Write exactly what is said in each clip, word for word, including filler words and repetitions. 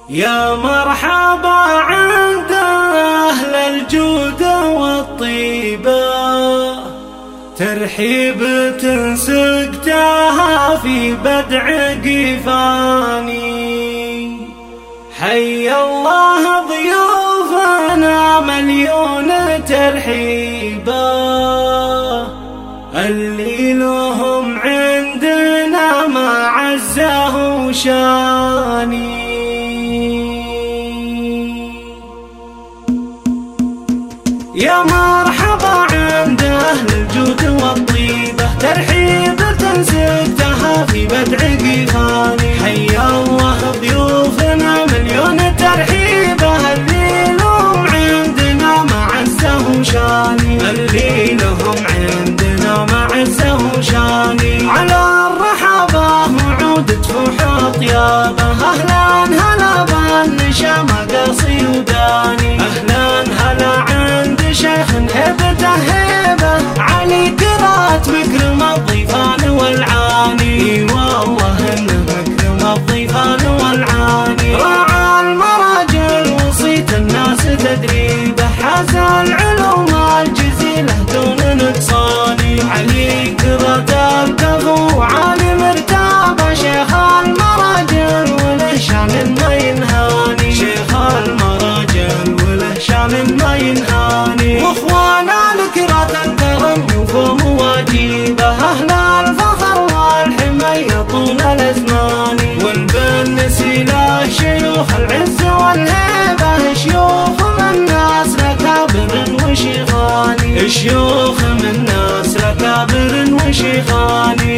يا مرحبا عند أهل الجود والطيبة، ترحيبة سقتها في بدع قفاني. حي الله ضيوفنا مليون ترحيبا، اللي لهم عندنا ما عزه شاني. يا مرحبا عند أهل الجود والطيبة، ترحيبة سقتها في بدع قفاني. حي الله ضيوفنا مليون ترحيبة، اللي لهم عندنا ما عزه شاني، اللي لهم عندنا ما عزه شاني. على الرحابة وعود تفوح أطيابه، أهلا هلا بالنشا مقاصي وداني. أهلا هلا عند شيخ هبته هبه، علي كرات مكرم الضيفان والعاني. والله انه مكرم الضيفان والعاني. راعى المراجل وصيت الناس تدريبه، حاز العلوم الجزيله دون نقصان. علي كرات الكفو وعالم ارتابه، شيخ المراجل وله شان ما ينهاني. شيخ المراجل وله شان ما ينهاني. واخوانا الكرات الكرم يوفهم واجيبه، اهل الفخر والحميه طول الازمان. والبنس الى شيوخ العز والهيبه، شيوخ من ناس لكابر وشيخاني. شيوخ من ناس لكابر وشيخاني.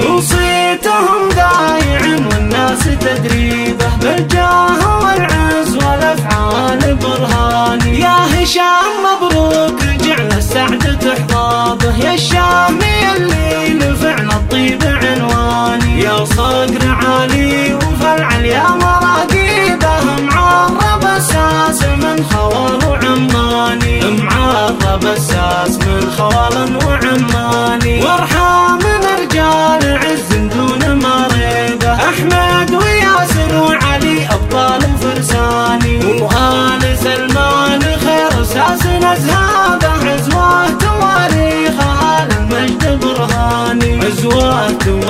وصيتهم دايع والناس تدريبه، بالجاه والعز والافعال برهاني. يا هشام مبروك جعل السعد حضابه، يا الشامي اللي لفعل الطيب عنواني. يا صقر عالي وفالعل يا مراقيبه، معرب الساس من خوال وعماني. معرب الساس من خوال وعماني. وارحام من رجال عز دون مريبه، احمد وياسر وعلي ابطال فرساني. وآل سلمان خير ساس نزهابه، عزوه تواريخها للمجد برهاني. عزوه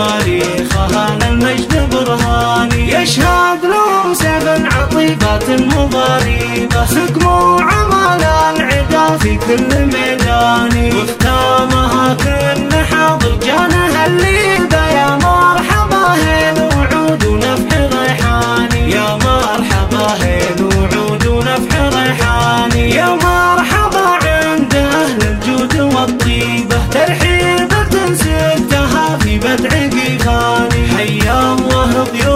تواريخها للمجد برهاني. يشهد لهم سيف عطيبات مضاريبه، سقموا عمال العدا في كل ميدان. واختامها كل حاضر جانها الليبه، يا مرحبا هيل وعود ونفح ريحاني. يا مرحبا هيل وعود ونفح ريحاني. يا مرحبا عند أهل الجود والطيبة، ترحيبة سقتها في بدع قفاني. حي الله ضيوف